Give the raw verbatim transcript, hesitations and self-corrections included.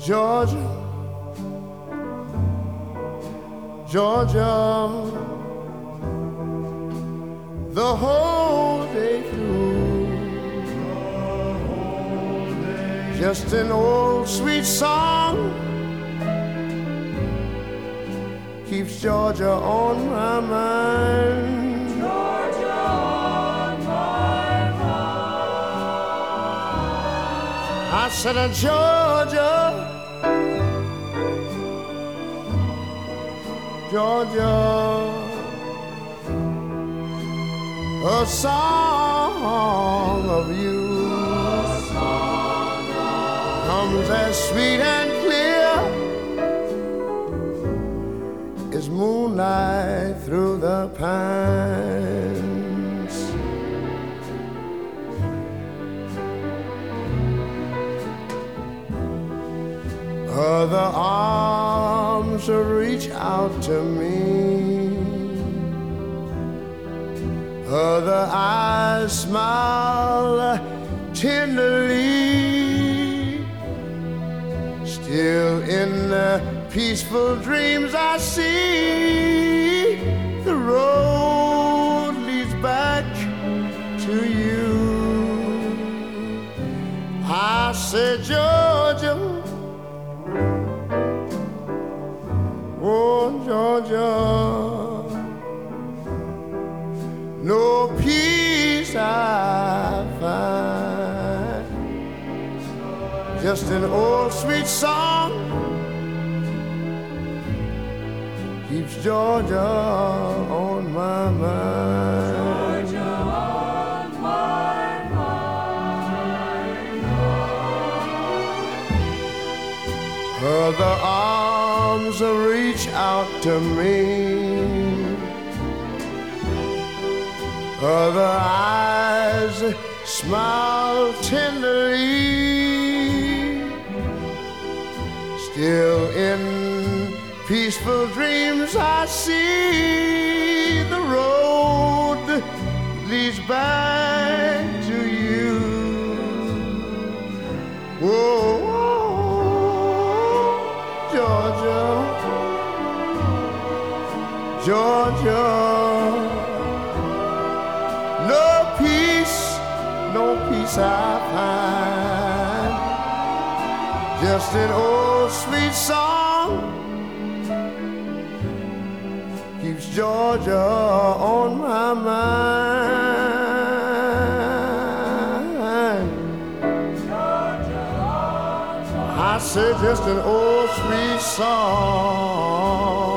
Georgia, Georgia, the whole day through, just an old sweet song keeps Georgia on my mind. Georgia on my mind. I said, uh, Georgia, Georgia, a song of you Song of comes as sweet and clear as moonlight through the pines. Other arms reach out to me, other eyes smile tenderly. Still in the peaceful dreams I see, the road leads back to you. I said, Georgia, oh Georgia, no peace I find, just an old sweet song keeps Georgia on my mind. Georgia on my mind. Other arms reach out to me, other eyes smile tenderly. Still in peaceful dreams I see, the road leads back to you. Whoa, Georgia, Georgia, no peace, no peace I find, just an old sweet song keeps Georgia on my mind. Georgia on my I say just an old sweet song